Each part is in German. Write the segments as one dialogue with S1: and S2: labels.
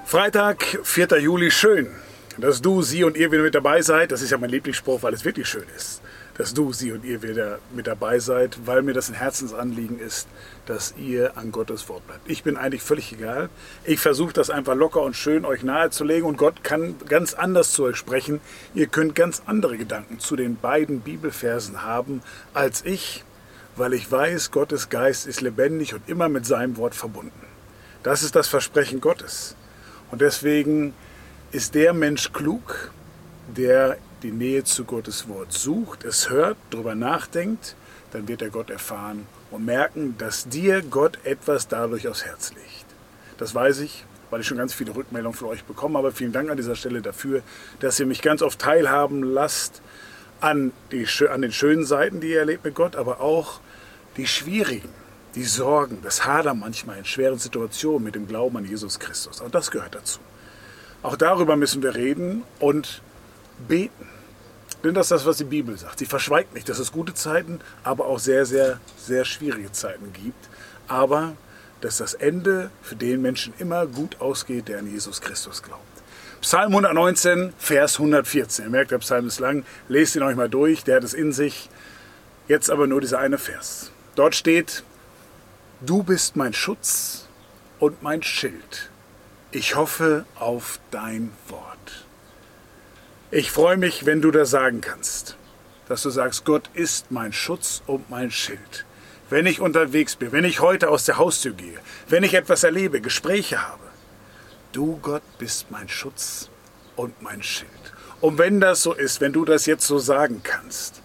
S1: Freitag, 4. Juli, schön, dass du, sie und ihr wieder mit dabei seid. Das ist ja mein Lieblingsspruch, weil es wirklich schön ist, dass du, sie und ihr wieder mit dabei seid, weil mir das ein Herzensanliegen ist, dass ihr an Gottes Wort bleibt. Ich bin eigentlich völlig egal. Ich versuche das einfach locker und schön euch nahezulegen und Gott kann ganz anders zu euch sprechen. Ihr könnt ganz andere Gedanken zu den beiden Bibelversen haben als ich, weil ich weiß, Gottes Geist ist lebendig und immer mit seinem Wort verbunden. Das ist das Versprechen Gottes. Und deswegen ist der Mensch klug, der die Nähe zu Gottes Wort sucht, es hört, darüber nachdenkt, dann wird er Gott erfahren und merken, dass dir Gott etwas dadurch aufs Herz legt. Das weiß ich, weil ich schon ganz viele Rückmeldungen von euch bekommen habe. Vielen Dank an dieser Stelle dafür, dass ihr mich ganz oft teilhaben lasst an den schönen Seiten, die ihr erlebt mit Gott, aber auch die schwierigen. Die Sorgen, das Hadern manchmal in schweren Situationen mit dem Glauben an Jesus Christus. Auch das gehört dazu. Auch darüber müssen wir reden und beten. Denn das ist das, was die Bibel sagt. Sie verschweigt nicht, dass es gute Zeiten, aber auch sehr, sehr, sehr schwierige Zeiten gibt. Aber dass das Ende für den Menschen immer gut ausgeht, der an Jesus Christus glaubt. Psalm 119, Vers 114. Ihr merkt, der Psalm ist lang. Lest ihn euch mal durch, der hat es in sich. Jetzt aber nur dieser eine Vers. Dort steht: Du bist mein Schutz und mein Schild. Ich hoffe auf dein Wort. Ich freue mich, wenn du das sagen kannst. Dass du sagst, Gott ist mein Schutz und mein Schild. Wenn ich unterwegs bin, wenn ich heute aus der Haustür gehe, wenn ich etwas erlebe, Gespräche habe. Du, Gott, bist mein Schutz und mein Schild. Und wenn das so ist, wenn du das jetzt so sagen kannst,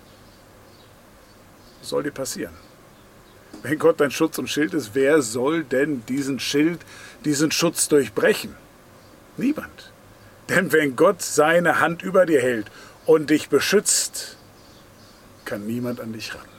S1: was soll dir passieren? Wenn Gott dein Schutz und Schild ist, wer soll denn diesen Schild, diesen Schutz durchbrechen? Niemand. Denn wenn Gott seine Hand über dir hält und dich beschützt, kann niemand an dich ran.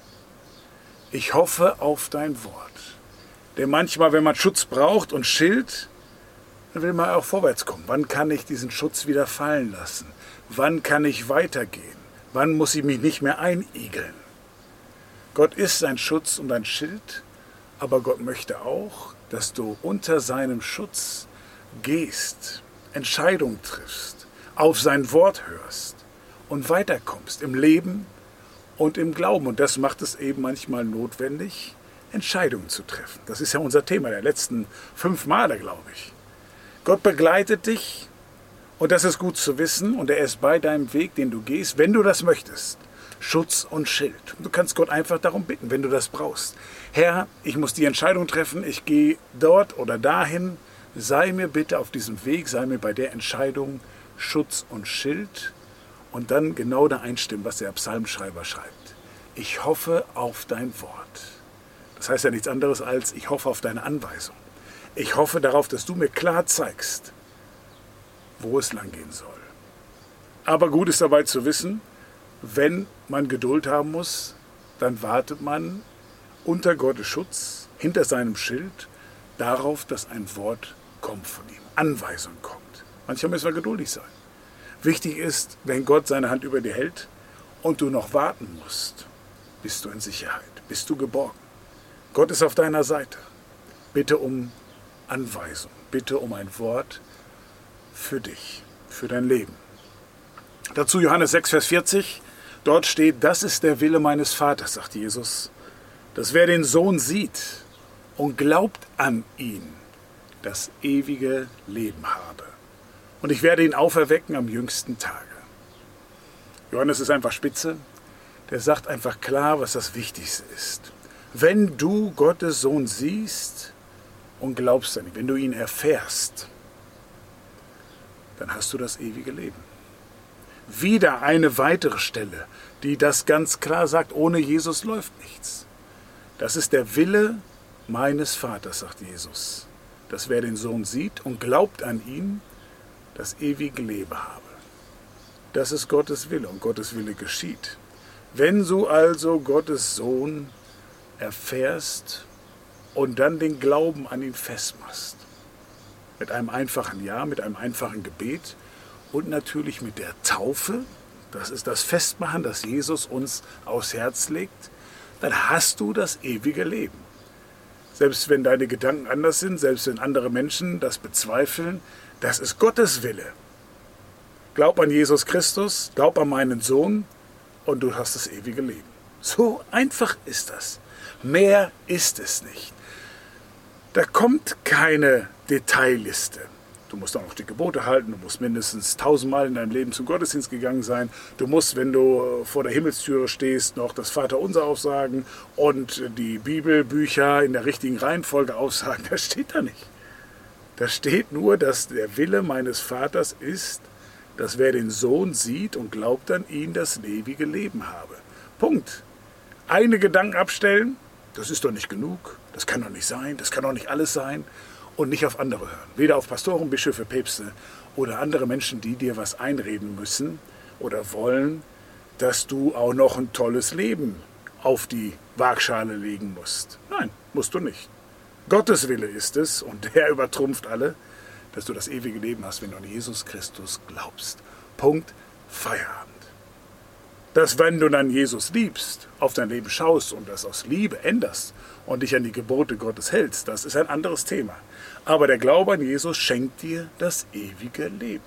S1: Ich hoffe auf dein Wort. Denn manchmal, wenn man Schutz braucht und Schild, dann will man auch vorwärts kommen. Wann kann ich diesen Schutz wieder fallen lassen? Wann kann ich weitergehen? Wann muss ich mich nicht mehr einigeln? Gott ist ein Schutz und ein Schild, aber Gott möchte auch, dass du unter seinem Schutz gehst, Entscheidungen triffst, auf sein Wort hörst und weiterkommst im Leben und im Glauben. Und das macht es eben manchmal notwendig, Entscheidungen zu treffen. Das ist ja unser Thema der letzten 5 Male, glaube ich. Gott begleitet dich und das ist gut zu wissen und er ist bei deinem Weg, den du gehst, wenn du das möchtest. Schutz und Schild. Du kannst Gott einfach darum bitten, wenn du das brauchst. Herr, ich muss die Entscheidung treffen, ich gehe dort oder dahin. Sei mir bitte auf diesem Weg, sei mir bei der Entscheidung Schutz und Schild und dann genau da einstimmen, was der Psalmschreiber schreibt. Ich hoffe auf dein Wort. Das heißt ja nichts anderes als, ich hoffe auf deine Anweisung. Ich hoffe darauf, dass du mir klar zeigst, wo es lang gehen soll. Aber gut ist dabei zu wissen, wenn man Geduld haben muss, dann wartet man unter Gottes Schutz, hinter seinem Schild, darauf, dass ein Wort kommt von ihm, Anweisung kommt. Manchmal müssen wir geduldig sein. Wichtig ist, wenn Gott seine Hand über dir hält und du noch warten musst, bist du in Sicherheit, bist du geborgen. Gott ist auf deiner Seite. Bitte um Anweisung, bitte um ein Wort für dich, für dein Leben. Dazu Johannes 6, Vers 40. Dort steht, das ist der Wille meines Vaters, sagt Jesus, dass wer den Sohn sieht und glaubt an ihn, das ewige Leben habe. Und ich werde ihn auferwecken am jüngsten Tage. Johannes ist einfach spitze, der sagt einfach klar, was das Wichtigste ist. Wenn du Gottes Sohn siehst und glaubst an ihn, wenn du ihn erfährst, dann hast du das ewige Leben. Wieder eine weitere Stelle, die das ganz klar sagt, ohne Jesus läuft nichts. Das ist der Wille meines Vaters, sagt Jesus, dass wer den Sohn sieht und glaubt an ihn, das ewige Leben habe. Das ist Gottes Wille und Gottes Wille geschieht. Wenn du also Gottes Sohn erfährst und dann den Glauben an ihn festmachst, mit einem einfachen Ja, mit einem einfachen Gebet, und natürlich mit der Taufe, das ist das Festmachen, das Jesus uns aufs Herz legt, dann hast du das ewige Leben. selbst wenn deine Gedanken anders sind, selbst wenn andere Menschen das bezweifeln, das ist Gottes Wille. Glaub an Jesus Christus, glaub an meinen Sohn und du hast das ewige Leben. So einfach ist das. Mehr ist es nicht. Da kommt keine Detailliste. Du musst auch noch die Gebote halten, du musst mindestens 1000-mal in deinem Leben zum Gottesdienst gegangen sein. Du musst, wenn du vor der Himmelstüre stehst, noch das Vaterunser aufsagen und die Bibelbücher in der richtigen Reihenfolge aufsagen. Das steht da nicht. Da steht nur, dass der Wille meines Vaters ist, dass wer den Sohn sieht und glaubt an ihn, das ewige Leben habe. Punkt. Eigene Gedanken abstellen, das ist doch nicht genug. Das kann doch nicht sein, das kann doch nicht alles sein. Und nicht auf andere hören. Weder auf Pastoren, Bischöfe, Päpste oder andere Menschen, die dir was einreden müssen oder wollen, dass du auch noch ein tolles Leben auf die Waagschale legen musst. Nein, musst du nicht. Gottes Wille ist es, und der übertrumpft alle, dass du das ewige Leben hast, wenn du an Jesus Christus glaubst. Punkt, Feierabend. Dass wenn du dann Jesus liebst, auf dein Leben schaust und das aus Liebe änderst und dich an die Gebote Gottes hältst, das ist ein anderes Thema. Aber der Glaube an Jesus schenkt dir das ewige Leben.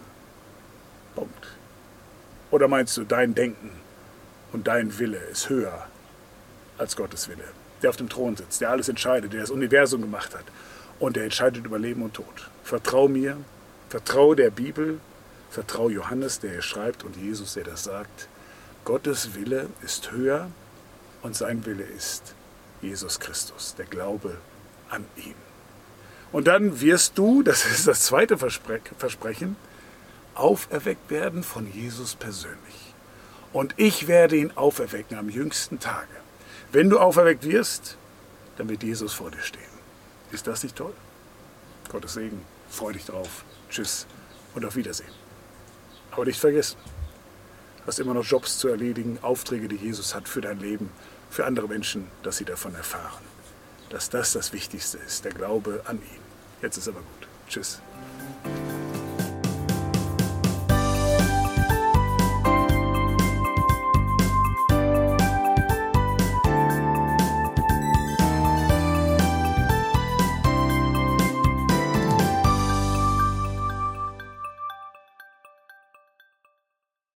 S1: Punkt. Oder meinst du, dein Denken und dein Wille ist höher als Gottes Wille, der auf dem Thron sitzt, der alles entscheidet, der das Universum gemacht hat und der entscheidet über Leben und Tod. Vertrau mir, vertrau der Bibel, vertrau Johannes, der hier schreibt, und Jesus, der das sagt. Gottes Wille ist höher und sein Wille ist Jesus Christus, der Glaube an ihn. Und dann wirst du, das ist das zweite Versprechen, auferweckt werden von Jesus persönlich. Und ich werde ihn auferwecken am jüngsten Tage. Wenn du auferweckt wirst, dann wird Jesus vor dir stehen. Ist das nicht toll? Gottes Segen, freu dich drauf. Tschüss und auf Wiedersehen. Aber nicht vergessen, du hast immer noch Jobs zu erledigen, Aufträge, die Jesus hat für dein Leben, für andere Menschen, dass sie davon erfahren. Dass das das Wichtigste ist, der Glaube an ihn. Jetzt ist aber gut. Tschüss.